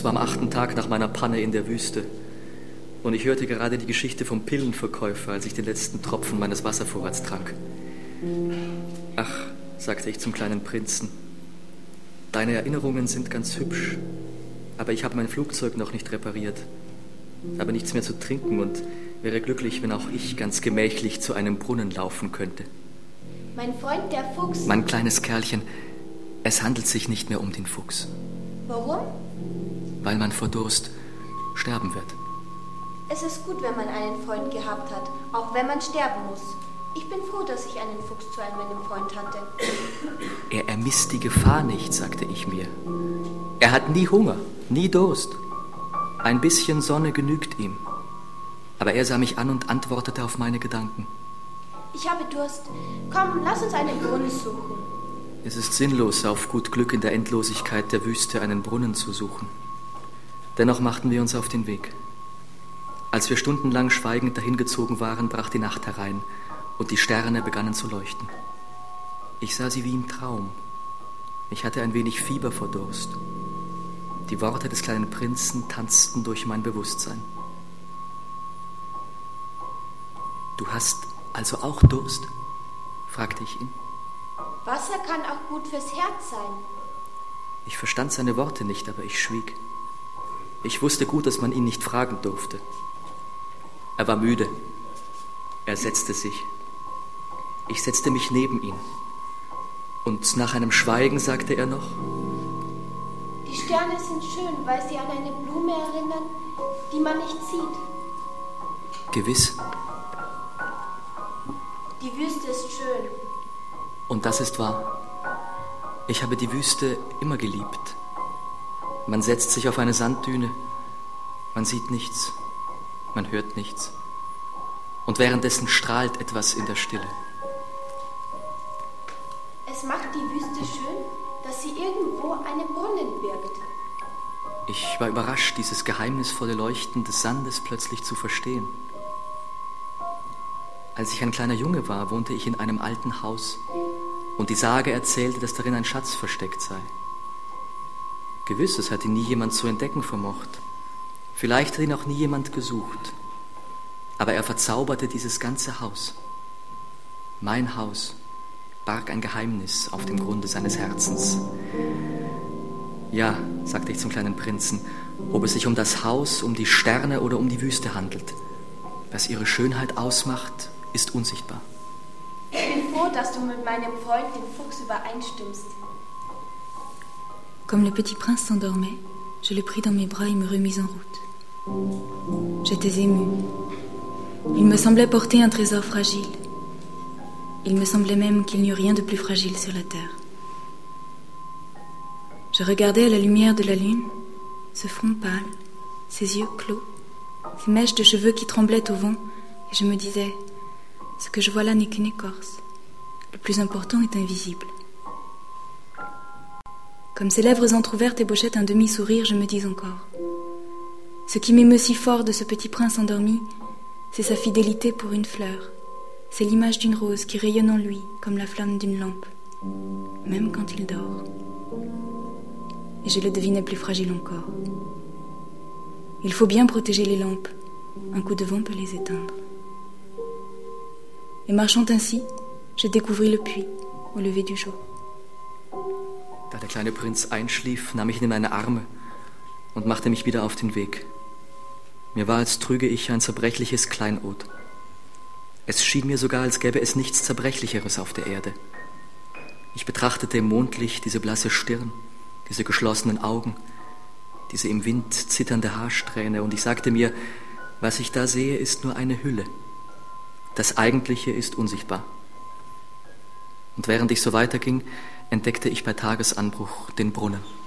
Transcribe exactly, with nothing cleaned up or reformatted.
Es war am achten Tag nach meiner Panne in der Wüste und ich hörte gerade die Geschichte vom Pillenverkäufer, als ich den letzten Tropfen meines Wasservorrats trank. Ach, sagte ich zum kleinen Prinzen, deine Erinnerungen sind ganz hübsch, aber ich habe mein Flugzeug noch nicht repariert, habe nichts mehr zu trinken und wäre glücklich, wenn auch ich ganz gemächlich zu einem Brunnen laufen könnte. Mein Freund, der Fuchs... Mein kleines Kerlchen, es handelt sich nicht mehr um den Fuchs. Warum? Weil man vor Durst sterben wird. Es ist gut, wenn man einen Freund gehabt hat, auch wenn man sterben muss. Ich bin froh, dass ich einen Fuchs zu einem Freund hatte. Er ermisst die Gefahr nicht, sagte ich mir. Er hat nie Hunger, nie Durst. Ein bisschen Sonne genügt ihm. Aber er sah mich an und antwortete auf meine Gedanken. Ich habe Durst. Komm, lass uns einen Brunnen suchen. Es ist sinnlos, auf gut Glück in der Endlosigkeit der Wüste einen Brunnen zu suchen. Dennoch machten wir uns auf den Weg. Als wir stundenlang schweigend dahingezogen waren, brach die Nacht herein und die Sterne begannen zu leuchten. Ich sah sie wie im Traum. Ich hatte ein wenig Fieber vor Durst. Die Worte des kleinen Prinzen tanzten durch mein Bewusstsein. Du hast also auch Durst? Fragte ich ihn. Wasser kann auch gut fürs Herz sein. Ich verstand seine Worte nicht, aber ich schwieg. Ich wusste gut, dass man ihn nicht fragen durfte. Er war müde. Er setzte sich. Ich setzte mich neben ihn. Und nach einem Schweigen sagte er noch: Die Sterne sind schön, weil sie an eine Blume erinnern, die man nicht sieht. Gewiss. Die Wüste ist schön. Und das ist wahr. Ich habe die Wüste immer geliebt. Man setzt sich auf eine Sanddüne, man sieht nichts, man hört nichts. Und währenddessen strahlt etwas in der Stille. Es macht die Wüste schön, dass sie irgendwo einen Brunnen birgt. Ich war überrascht, dieses geheimnisvolle Leuchten des Sandes plötzlich zu verstehen. Als ich ein kleiner Junge war, wohnte ich in einem alten Haus und die Sage erzählte, dass darin ein Schatz versteckt sei. Gewiss, es hatte nie jemand zu entdecken vermocht. Vielleicht hat ihn auch nie jemand gesucht. Aber er verzauberte dieses ganze Haus. Mein Haus barg ein Geheimnis auf dem Grunde seines Herzens. Ja, sagte ich zum kleinen Prinzen, ob es sich um das Haus, um die Sterne oder um die Wüste handelt. Was ihre Schönheit ausmacht, ist unsichtbar. Ich bin froh, dass du mit meinem Freund, dem Fuchs, übereinstimmst. Comme le petit prince s'endormait, je le pris dans mes bras et me remis en route. J'étais émue. Il me semblait porter un trésor fragile. Il me semblait même qu'il n'y eut rien de plus fragile sur la terre. Je regardais à la lumière de la lune, ce front pâle, ses yeux clos, ces mèches de cheveux qui tremblaient au vent, et je me disais, ce que je vois là n'est qu'une écorce. Le plus important est invisible. Comme ses lèvres entr'ouvertes ébauchaient un demi-sourire, je me dis encore, ce qui m'émeut si fort de ce petit prince endormi, c'est sa fidélité pour une fleur. C'est l'image d'une rose qui rayonne en lui comme la flamme d'une lampe, même quand il dort. Et je le devinais plus fragile encore. Il faut bien protéger les lampes. Un coup de vent peut les éteindre. Et marchant ainsi, je découvris le puits au lever du jour. Da der kleine Prinz einschlief, nahm ich ihn in meine Arme und machte mich wieder auf den Weg. Mir war, als trüge ich ein zerbrechliches Kleinod. Es schien mir sogar, als gäbe es nichts Zerbrechlicheres auf der Erde. Ich betrachtete im Mondlicht diese blasse Stirn, diese geschlossenen Augen, diese im Wind zitternde Haarsträhne, und ich sagte mir, was ich da sehe, ist nur eine Hülle. Das Eigentliche ist unsichtbar. Und während ich so weiterging, entdeckte ich bei Tagesanbruch den Brunnen.